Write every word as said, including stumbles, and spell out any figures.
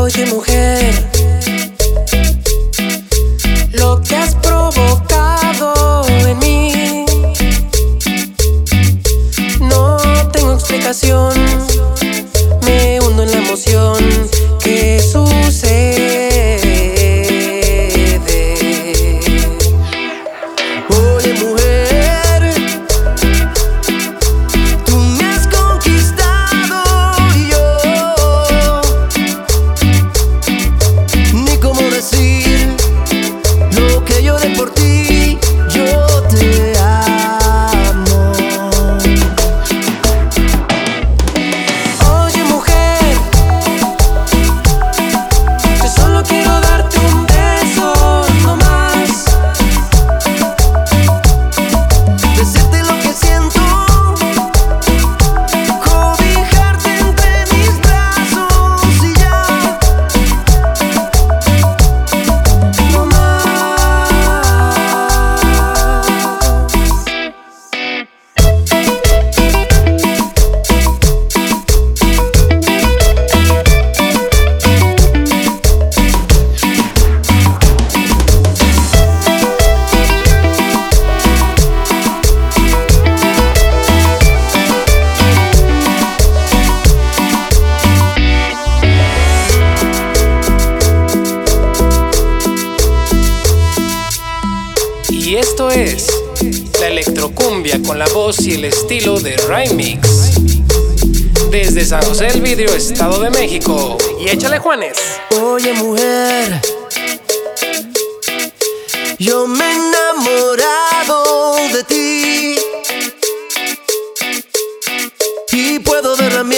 Oye, mujer, lo que has provocado en mí, no tengo explicación. Me hundo en la emoción que sucede. Oye, mujer, tú me has conquistado y yo ni cómo decir lo que lloré por ti. Yo te amo. Oye, mujer, yo solo quiero darte un beso, no más. Decirte lo que siento, cobijarte entre mis brazos y ya, no más. Y esto es la electrocumbia con la voz y el estilo de Remix. Desde San José del Vidrio, Estado de México. Y échale, Juanes. Oye, mujer, yo me he enamorado de ti y puedo ver a mi